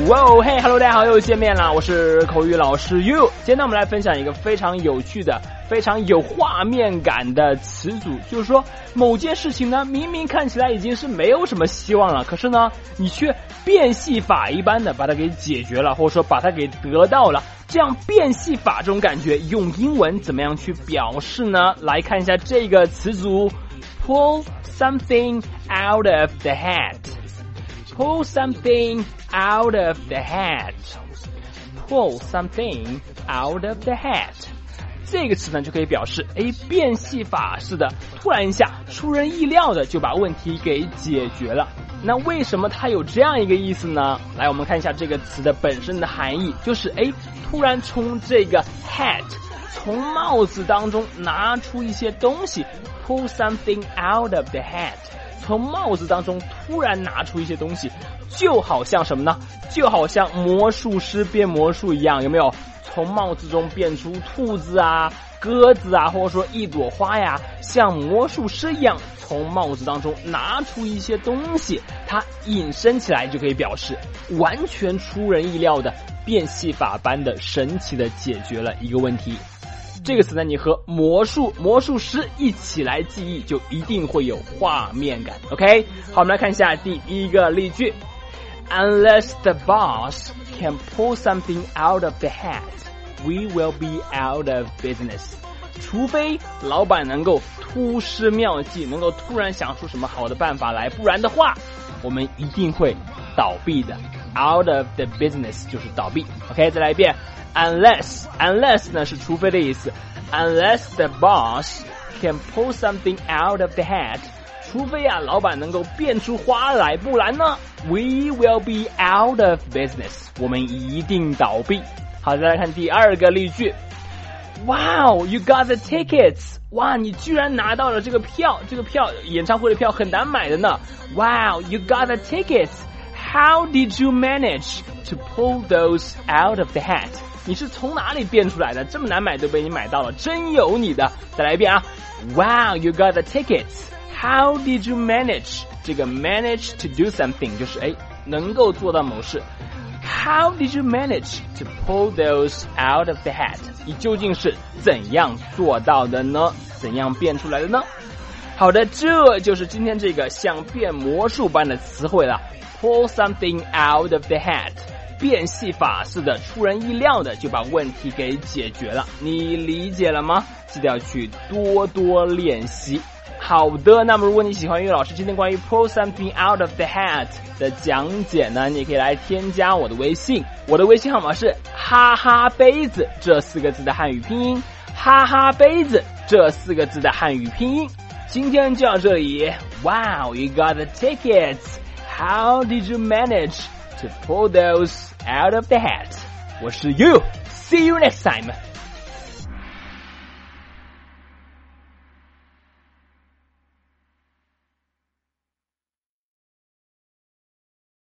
嘿 ，Hello， 大家好，又见面了，我是口语老师 You。今天呢，我们来分享一个非常有趣的、非常有画面感的词组，就是说某件事情呢，明明看起来已经是没有什么希望了，可是呢，你却变戏法一般的把它给解决了，或者说把它给得到了。这样变戏法这种感觉，用英文怎么样去表示呢？来看一下这个词组 ，pull something out of the hat。Pull something out of the hat. Pull something out of the hat. 这个词呢就可以表示变戏法似的，突然一下出人意料的就把问题给解决了。那为什么它有这样一个意思呢？来，我们看一下这个词的本身的含义，就是突然从这个 hat 从帽子当中拿出一些东西 ，pull something out of the hat。从帽子当中突然拿出一些东西，就好像什么呢？就好像魔术师变魔术一样，有没有？从帽子中变出兔子啊、鸽子啊，或者说一朵花呀，像魔术师一样从帽子当中拿出一些东西，它引申起来就可以表示完全出人意料的变戏法般的神奇的解决了一个问题。这个词呢，你和魔术师一起来记忆，就一定会有画面感。OK， 好，我们来看一下第一个例句 ：Unless the boss can pull something out of the hat, we will be out of business. 除非老板能够突施妙计，能够突然想出什么好的办法来，不然的话，我们一定会倒闭的。Out of the business 就是倒闭。OK， 再来一遍。Unless 呢是除非的意思 ，Unless the boss can pull something out of the hat， 除非老板能够变出花来，不然呢 ，we will be out of business， 我们一定倒闭。好，再来看第二个例句 ，Wow, you got the tickets！ 哇，你居然拿到了这个票，演唱会的票很难买的呢。Wow, you got the tickets！How did you manage to pull those out of the hat？ 你是从哪里变出来的？这么难买都被你买到了，真有你的！再来一遍啊 ！Wow, you got the tickets. How did you manage？ 这个 manage to do something 就是能够做到某事。How did you manage to pull those out of the hat？ 你究竟是怎样做到的呢？怎样变出来的呢？好的，这就是今天这个像变魔术般的词汇了。Pull something out of the hat， 变戏法似的，出人意料的就把问题给解决了。你理解了吗？记得要去多多练习。好的，那么如果你喜欢岳老师今天关于 pull something out of the hat 的讲解呢，你也可以来添加我的微信，我的微信号码是哈哈杯子这4个字的汉语拼音，哈哈杯子这4个字的汉语拼音。今天就到这里。Wow, you got the tickets.How did you manage to pull those out of the hat? 我是 You. See you next time.